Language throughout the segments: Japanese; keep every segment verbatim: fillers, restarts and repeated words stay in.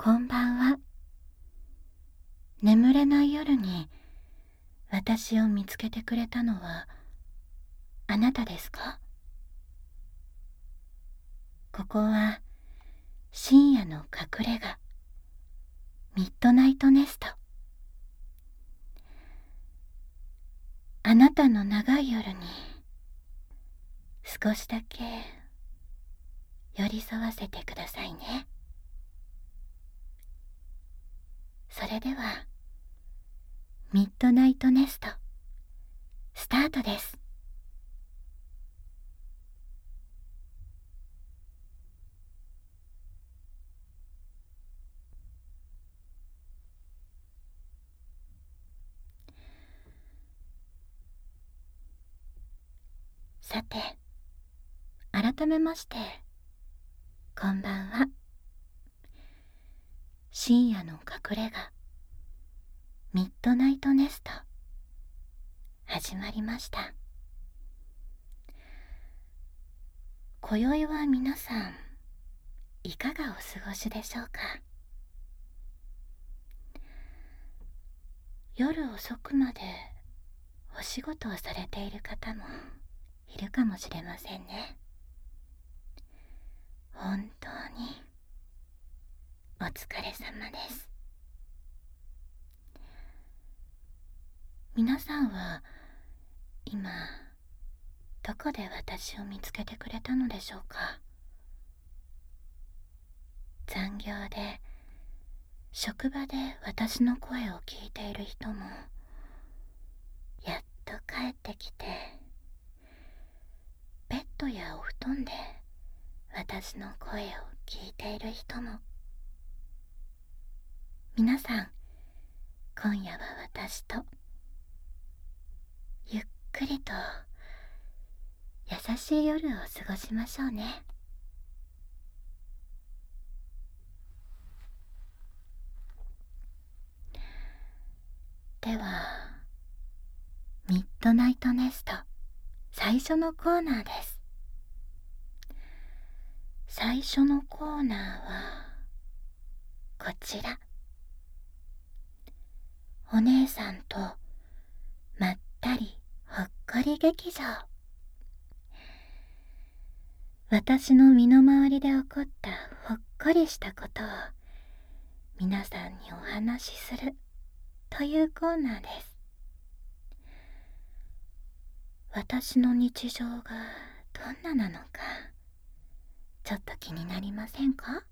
こんばんは。眠れない夜に私を見つけてくれたのはあなたですか？ここは深夜の隠れ家、ミッドナイトネスト。あなたの長い夜に少しだけ寄り添わせてくださいね。それではミッドナイトネストスタートです。さて、改めましてこんばんは。深夜の隠れ家、ミッドナイトネスト始まりました。今宵は皆さんいかがお過ごしでしょうか？夜遅くまでお仕事をされている方もいるかもしれませんね。本当にお疲れ様です。皆さんは今どこで私を見つけてくれたのでしょうか？残業で職場で私の声を聞いている人も、やっと帰ってきてベッドやお布団で私の声を聞いている人も、皆さん今夜は私とゆっくりと優しい夜を過ごしましょうね。ではミッドナイトネスト最初のコーナーです。最初のコーナーはこちら。お姉さんとまったりほっこり劇場。私の身の回りで起こったほっこりしたことを皆さんにお話しするというコーナーです。私の日常がどんななのかちょっと気になりませんか？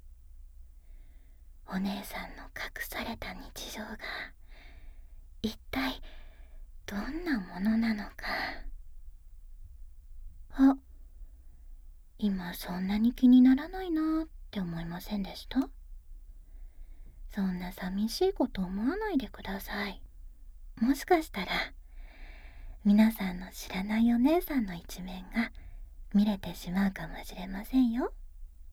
お姉さんの隠された日常が一体どんなものなのか。あ、今そんなに気にならないなーって思いませんでした？そんな寂しいこと思わないでください。もしかしたら皆さんの知らないお姉さんの一面が見れてしまうかもしれませんよ。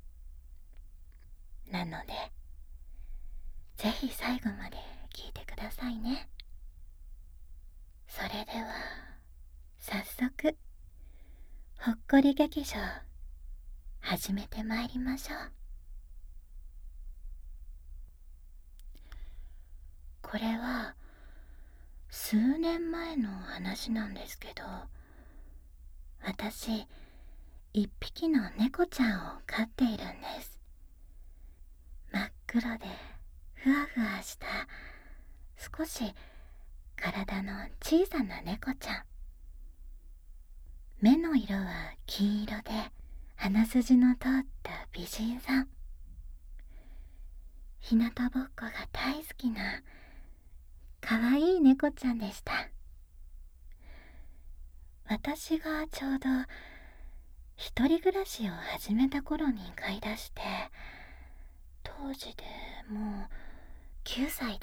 なのでぜひ最後まで聞いてくださいね。それでは早速ほっこり劇場始めてまいりましょう。これは数年前の話なんですけど、私一匹の猫ちゃんを飼っているんです。真っ黒でふわふわした少し体の小さな猫ちゃん。目の色は金色で鼻筋の通った美人さん。日向ぼっこが大好きなかわいい猫ちゃんでした。私がちょうど一人暮らしを始めた頃に飼い出して、当時でもうきゅうさいで、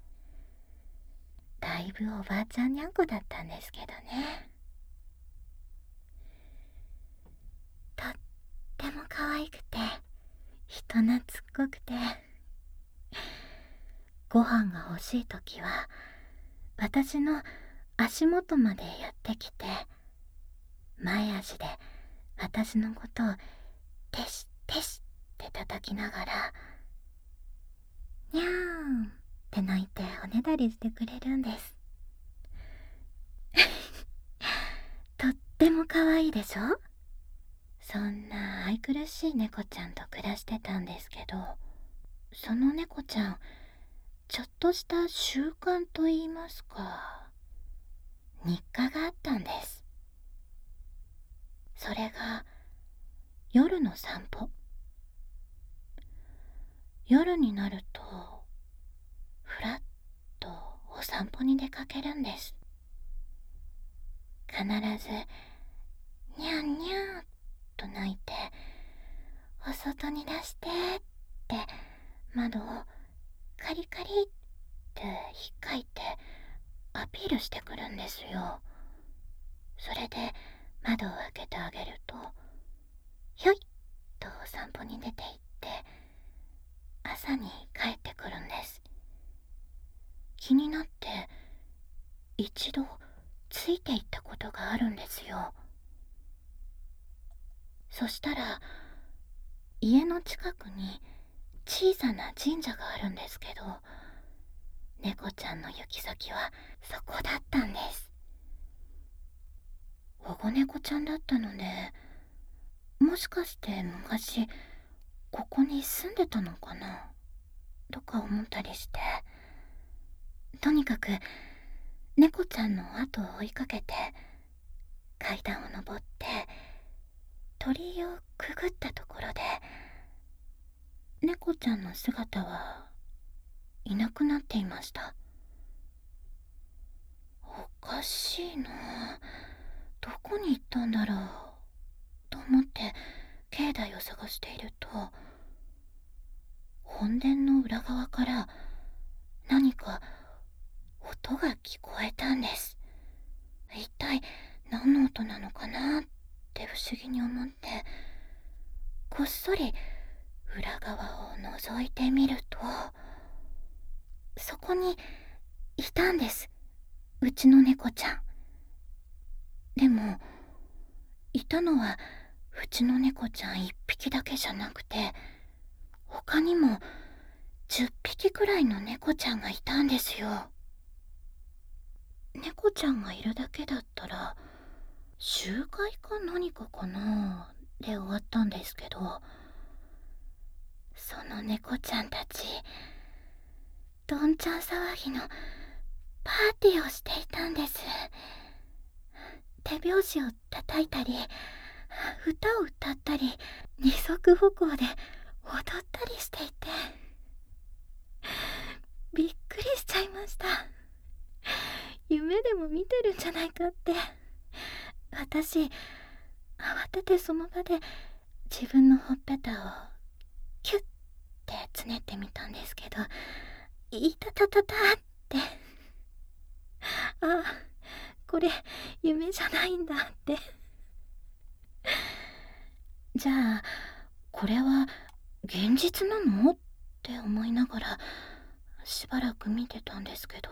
だいぶおばあちゃんにゃんこだったんですけどね。とっても可愛くて人懐っこくて、ご飯が欲しいときは私の足元までやってきて、前足で私のことをテシテシって叩きながら、 にゃーんって鳴いておねだりしてくれるんです。とっても可愛いでしょ。そんな愛くるしい猫ちゃんと暮らしてたんですけど、その猫ちゃん、ちょっとした習慣と言いますか、日課があったんです。それが夜の散歩。夜になるとふらっとお散歩に出かけるんです。必ずにゃんにゃんと鳴いて、お外に出してって窓をカリカリってひっかいてアピールしてくるんですよ。それで窓を開けてあげると、ひょいっとお散歩に出て行って朝に帰ってくるんです。気になって一度ついて行ったことがあるんですよ。そしたら家の近くに小さな神社があるんですけど、猫ちゃんの行き先はそこだったんです。保護猫ちゃんだったので、もしかして昔ここに住んでたのかなとか思ったりして、とにかく猫ちゃんの後を追いかけて階段を登って鳥居をくぐったところで、猫ちゃんの姿はいなくなっていました。おかしいな、どこに行ったんだろうと思って境内を探していると、本殿の裏側から何か音が聞こえたんです。一体何の音なのかなって不思議に思って、こっそり裏側を覗いてみると、そこにいたんです、うちの猫ちゃん。でもいたのはうちの猫ちゃん一匹だけじゃなくて、他にもじゅっぴきくらいの猫ちゃんがいたんですよ。猫ちゃんがいるだけだったら集会か何かかなで終わったんですけど、その猫ちゃんたちどんちゃん騒ぎのパーティーをしていたんです。手拍子を叩いたり歌を歌ったり二足歩行で踊ったりしていて、びっくりしちゃいました。夢でも見てるんじゃないかって。私慌ててその場で自分のほっぺたをキュッてつねってみたんですけど、いたたたたって、あ、これ夢じゃないんだって。じゃあこれは現実なのって思いながらしばらく見てたんですけど、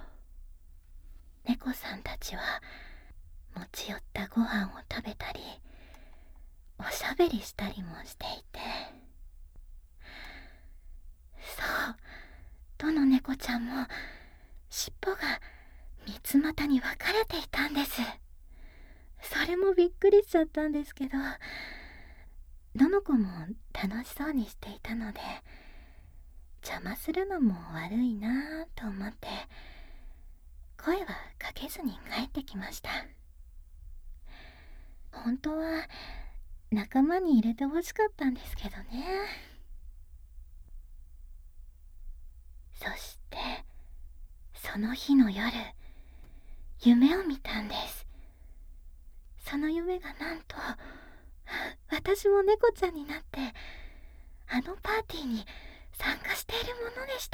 猫さんたちは持ち寄ったご飯を食べたりおしゃべりしたりもしていて、そう、どの猫ちゃんも尻尾が三つ股に分かれていたんです。それもびっくりしちゃったんですけど、どの子も楽しそうにしていたので邪魔するのも悪いなぁと思って声はかけずに帰ってきました。本当は仲間に入れてほしかったんですけどね。そしてその日の夜、夢を見たんです。その夢がなんと私も猫ちゃんになってあのパーティーに参加しているものでした。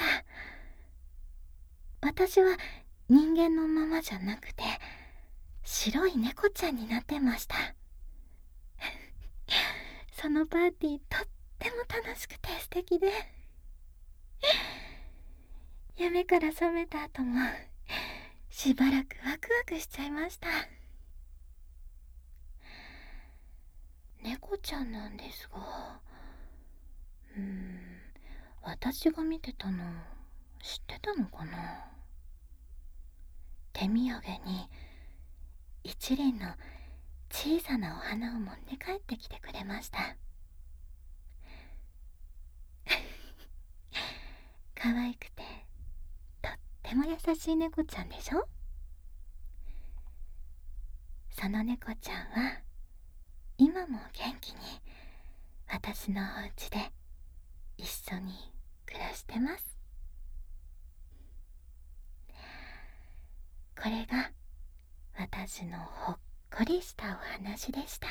私は人間のままじゃなくて白い猫ちゃんになってました。そのパーティーとっても楽しくて素敵で、夢から覚めた後もしばらくワクワクしちゃいました。猫ちゃんなんですが、うーん私が見てたの知ってたのかな。手土産に一輪の小さなお花を持って帰ってきてくれました。可愛くてとっても優しい猫ちゃんでしょ。その猫ちゃんは今も元気に私のお家で一緒に暮らしてます。これが私のほっこりしたお話でした。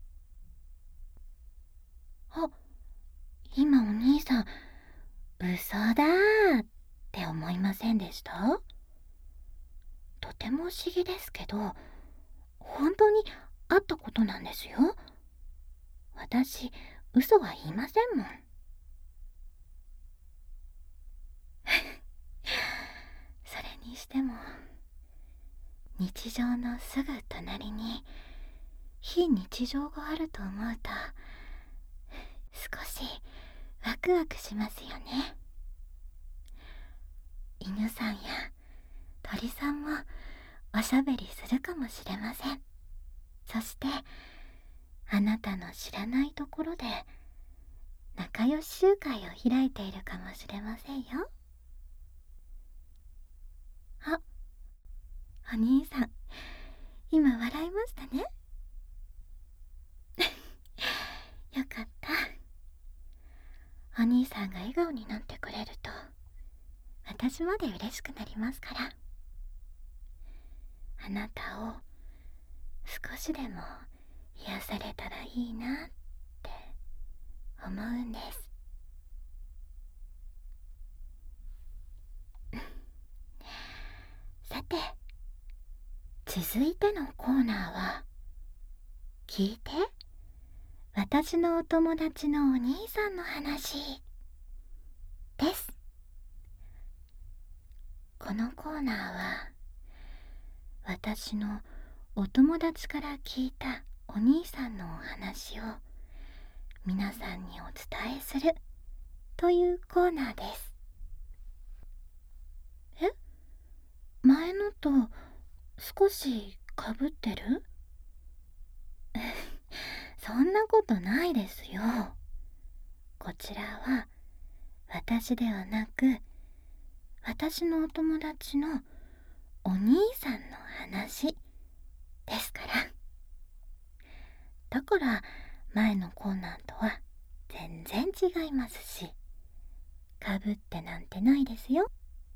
あ、今お兄さん嘘だーって思いませんでした？とても不思議ですけど、本当にあったことなんですよ。私、嘘は言いませんもん。それにしても、日常のすぐ隣に非日常があると思うと、少しワクワクしますよね。犬さんや鳥さんもおしゃべりするかもしれません。そしてあなたの知らないところで仲良し集会を開いているかもしれませんよ。あ、お兄さん今笑いましたね。よかった。お兄さんが笑顔になってくれると私まで嬉しくなりますから。あなたを少しでも癒されたらいいなって思うんです。さて、続いてのコーナーは聞いて、私のお友達のお兄さんの話です。このコーナーは私のお友達から聞いたお兄さんのお話を皆さんにお伝えするというコーナーです。え、前のと少しかぶってる？そんなことないですよ。こちらは私ではなく私のお友達のお兄さんの話ですから。だから前のコーナーとは全然違いますし、かぶってなんてないですよ。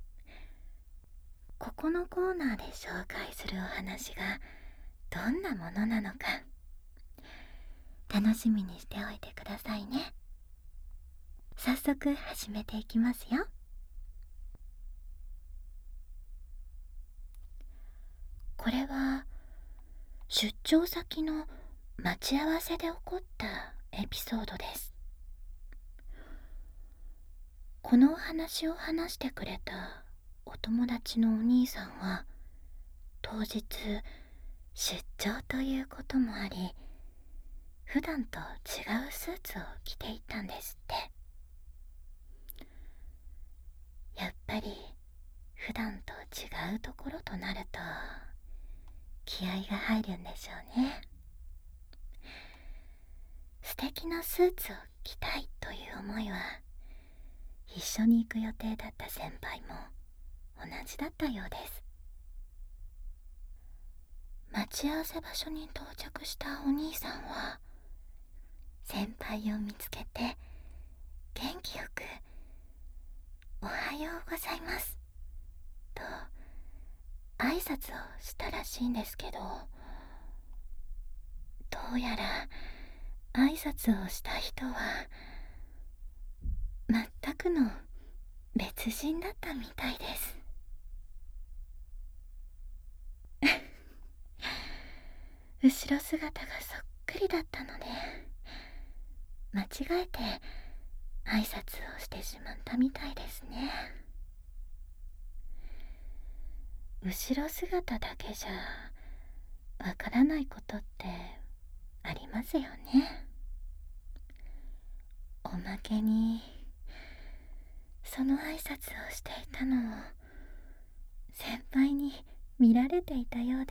ここのコーナーで紹介するお話がどんなものなのか楽しみにしておいてくださいね。早速始めていきますよ。これは出張先の待ち合わせで起こったエピソードです。このお話を話してくれたお友達のお兄さんは当日出張ということもあり、普段と違うスーツを着ていたんですって。やっぱり普段と違うところとなると気合が入るんでしょうね。素敵なスーツを着たいという思いは一緒に行く予定だった先輩も同じだったようです。待ち合わせ場所に到着したお兄さんは先輩を見つけて元気よく「おはようございます」と挨拶をしたらしいんですけど、どうやら挨拶をした人は全くの別人だったみたいです。後ろ姿がそっくりだったので間違えて挨拶をしてしまったみたいですね。後ろ姿だけじゃわからないことってありますよね。おまけにその挨拶をしていたのを先輩に見られていたようで、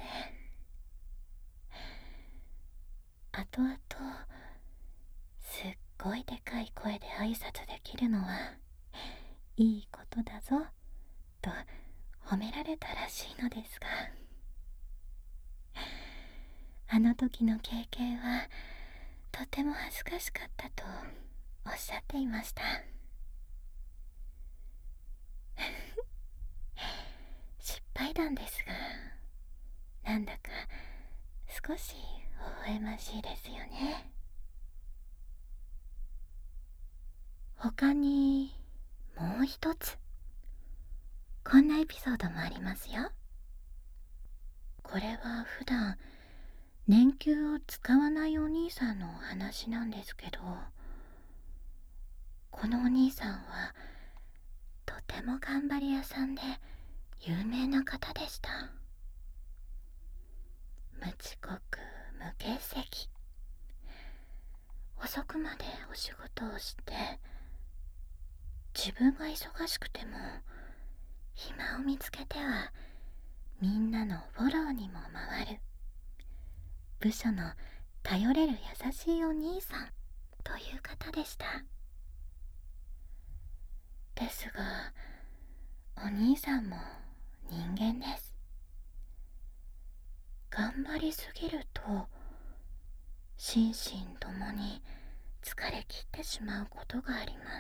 後々すっごいでかい声で挨拶できるのはいいことだぞと褒められたらしいのですが、あの時の経験はとても恥ずかしかったとおっしゃっていました。失敗談ですが、なんだか少し微笑ましいですよね。他にもう一つこんなエピソードもありますよ。これは普段年給を使わないお兄さんのお話なんですけど、このお兄さんはとても頑張り屋さんで有名な方でした。無遅刻無欠席、遅くまでお仕事をして、自分が忙しくても暇を見つけてはみんなのフォローにも回る部署の頼れる優しいお兄さんという方でした。ですがお兄さんも人間です。頑張りすぎると心身ともに疲れ切ってしまうことがあります。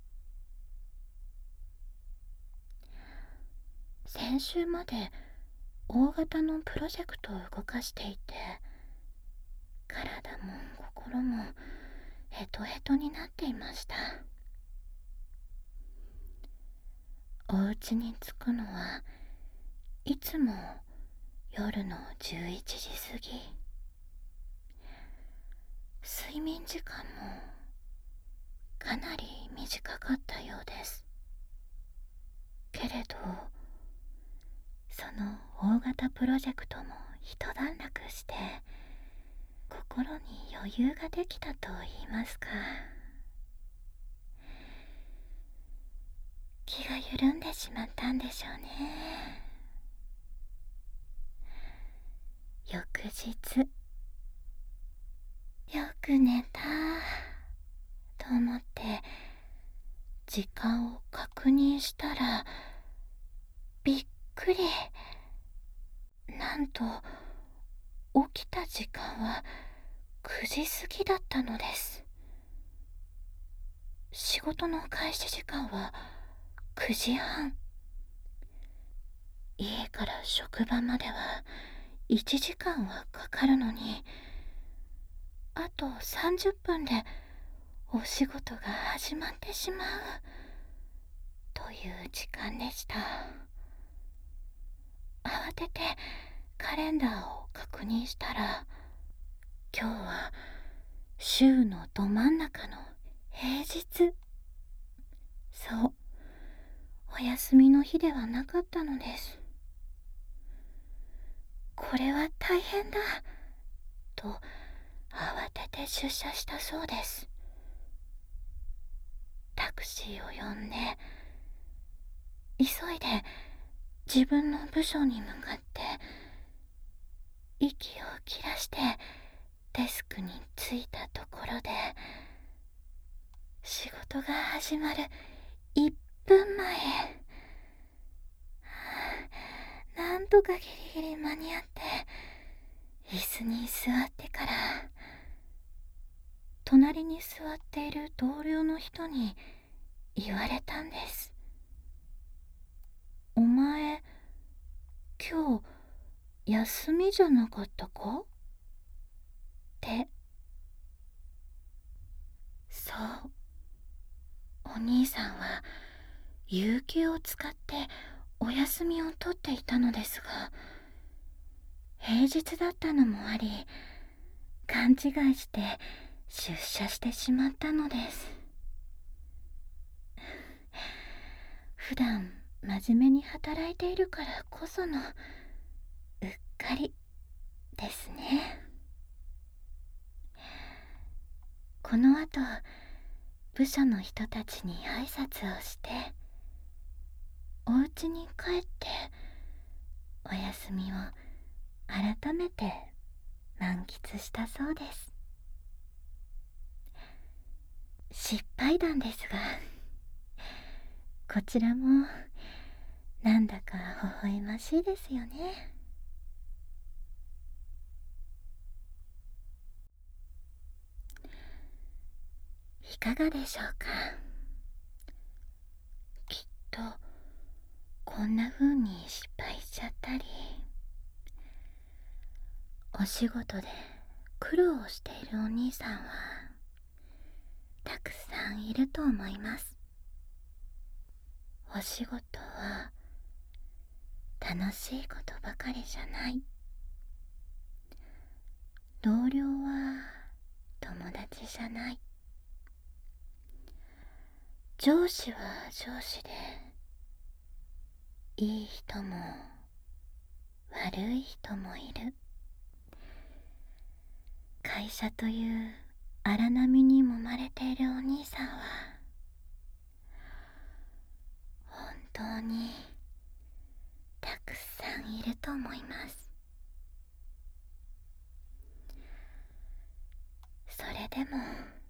先週まで大型のプロジェクトを動かしていて、体も心もヘトヘトになっていました。お家に着くのはいつも夜のじゅういちじ過ぎ。睡眠時間もかなり短かったようです。けれどその大型プロジェクトも一段落して心に余裕ができたと言いますか、気が緩んでしまったんでしょうね。翌日、よく寝たと思って時間を確認したら、びっくり。なんと起きた時間はくじ過ぎだったのです。仕事の開始時間はくじはん。家から職場まではいちじかんはかかるのに、あとさんじゅっぷんでお仕事が始まってしまうという時間でした。慌ててカレンダーを確認したら、今日は週のど真ん中の平日。そう、お休みの日ではなかったのです。これは大変だと慌てて出社したそうです。タクシーを呼んで急いで自分の部署に向かって息を切らしてデスクに着いたところで、仕事が始まるいっぷんまえ。なんとかギリギリ間に合って椅子に座ってから、隣に座っている同僚の人に言われたんです。お前、今日休みじゃなかったかって。そう、お兄さんは有給を使ってお休みを取っていたのですが、平日だったのもあり勘違いして出社してしまったのです。普段真面目に働いているからこそのうっかりですね。この後部署の人たちに挨拶をして、お家に帰ってお休みを改めて満喫したそうです。失敗談ですが、こちらもなんだか微笑ましいですよね。いかがでしょうか。きっとこんな風に失敗しちゃったり、お仕事で苦労をしているお兄さんはたくさんいると思います。お仕事は楽しいことばかりじゃない。同僚は友達じゃない。上司は上司で、いい人も悪い人もいる。会社という荒波に揉まれているお兄さんは本当にたくさんいると思います。それでも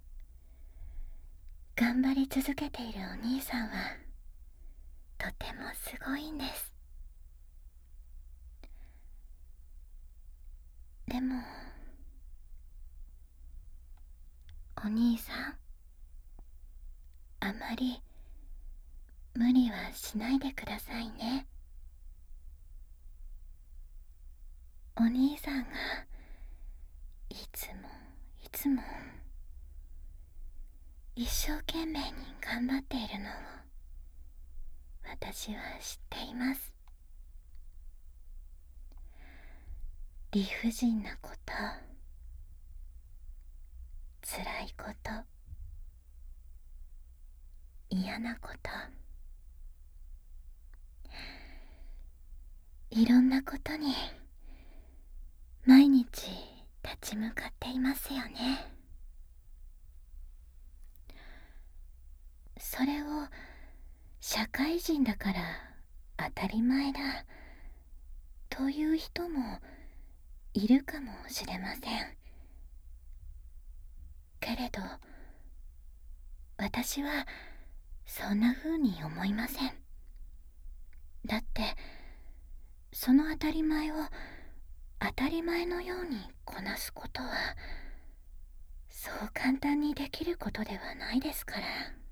頑張り続けているお兄さんはとてもすごいんです。でもお兄さん、あまり無理はしないでくださいね。お兄さんがいつもいつも一生懸命に頑張っているのを私は知っています。理不尽なこと、辛いこと、嫌なこと、いろんなことに毎日立ち向かっていますよね。それを社会人だから当たり前だという人もいるかもしれません。けれど私はそんな風に思いません。だってその当たり前を当たり前のようにこなすことはそう簡単にできることではないですから。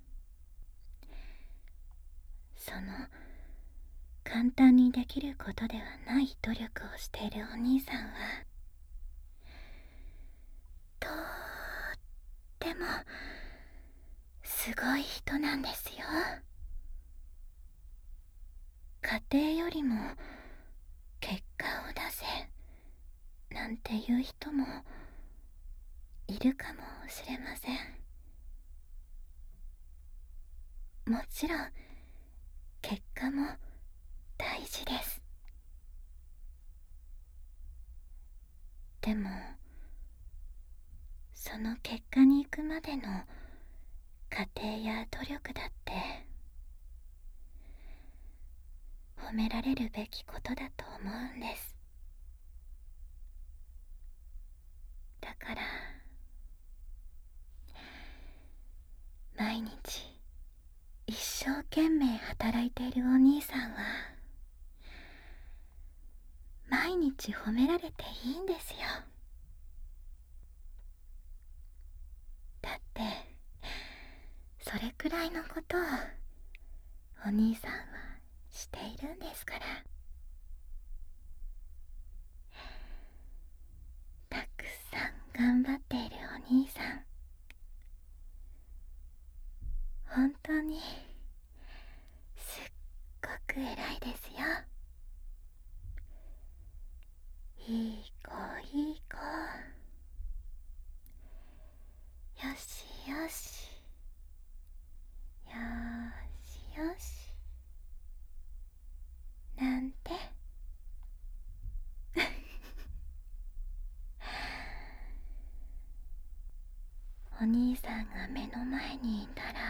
その簡単にできることではない努力をしているお兄さんはとってもすごい人なんですよ。家庭よりも結果を出せなんていう人もいるかもしれません。もちろん結果も大事です。でもその結果に行くまでの過程や努力だって褒められるべきことだと思うんです。だから毎日一生懸命働いているお兄さんは毎日褒められていいんですよ。だってそれくらいのことをお兄さんはしているんですから。たくさん頑張っているお兄さん、本当にすっごく偉いですよ。いい子いい子、よしよしよしよしなんてお兄さんが目の前にいたら、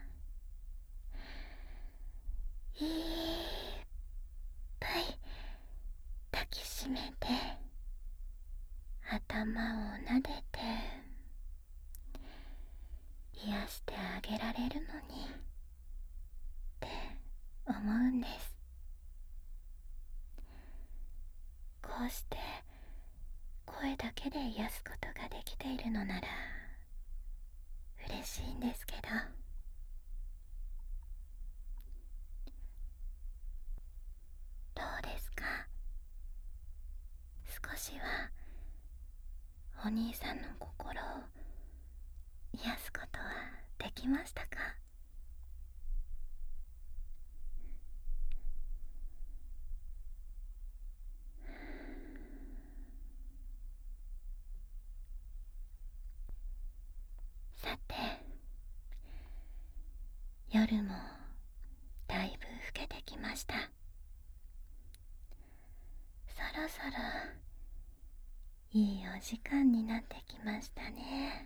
いっぱい抱きしめて頭を撫でて癒してあげられるのにって思うんです。こうして声だけで癒すことができているのなら嬉しいんですけど、どうですか？少しはお兄さんの心を癒すことはできましたか？さて、夜もだいぶ更けてきました。そろそろいいお時間になってきましたね。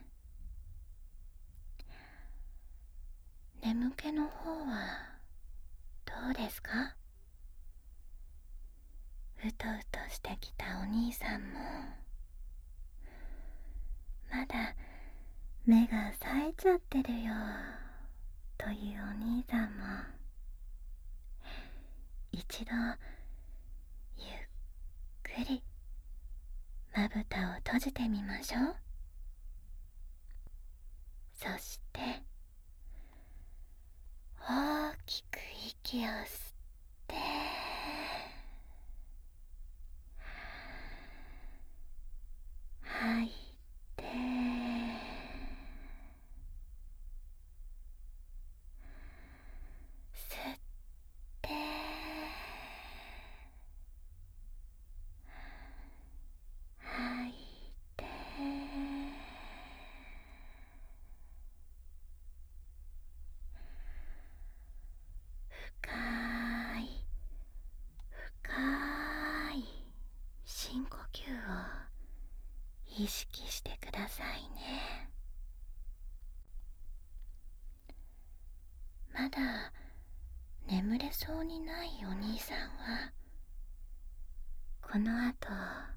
眠気の方はどうですか？うとうとしてきたお兄さんも、まだ目が冴えちゃってるよというお兄さんも、一度ゆっくりまぶたを閉じてみましょう。そして大きく息を吸って吐いて、吸って吐いて、深い深い深呼吸を意識してくださいね。まだ眠れそうにないお兄さんは、この後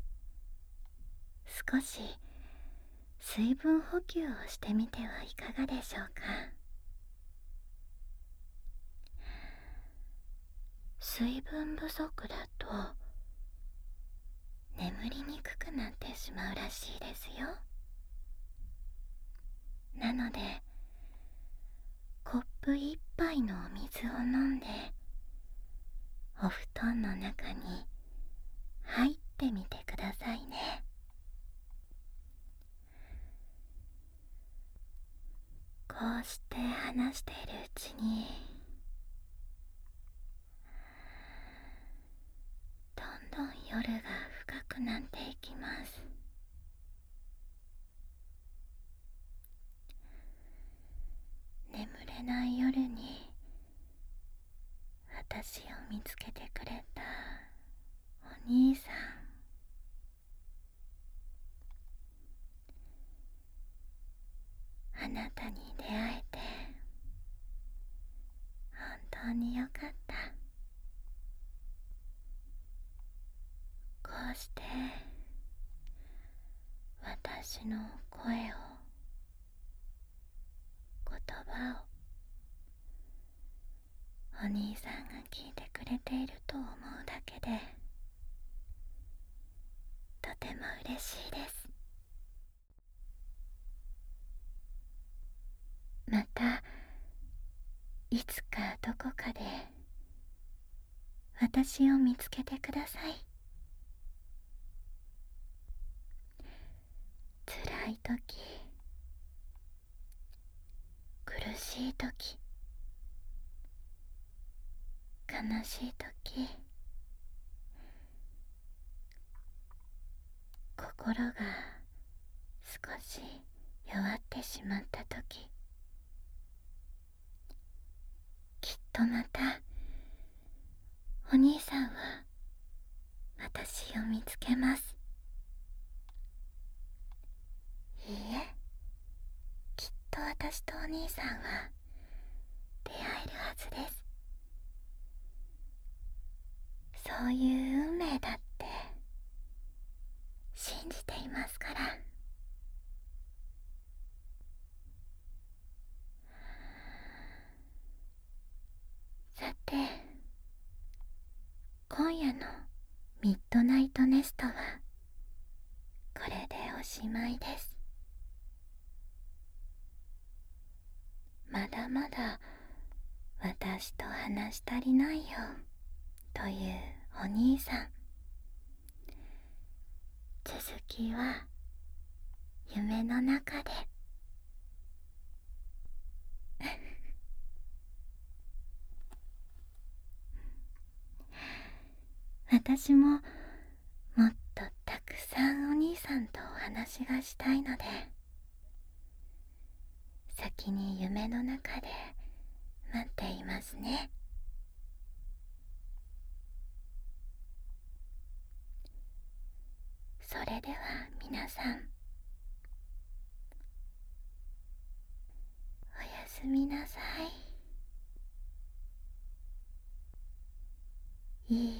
少し水分補給をしてみてはいかがでしょうか。水分不足だと眠りにくくなってしまうらしいですよ。なのでコップ一杯のお水を飲んでお布団の中に入ってみてくださいね。こうして話しているうちに、どんどん夜が深くなっていきます。眠れない夜に私を見つけてくれたお兄さん、あなたに出会えて本当によかった。こうして私の声を、言葉をお兄さんが聞いてくれていると思うだけでとても嬉しいです。またいつかどこかで私を見つけてください。辛い時、苦しい時、悲しい時、心が少し弱ってしまった時、きっとまたお兄さんは私を見つけます。いいえ、きっ兄さんは出会えるはずです。そういう運命だって信じていますから。さて、今夜のミッドナイトネストはこれでおしまいです。まだまだ私と話し足りないよというお兄さん、続きは夢の中で。私ももっとたくさんお兄さんとお話がしたいので、先に夢の中で待っていますね。それでは皆さん、おやすみなさい。いい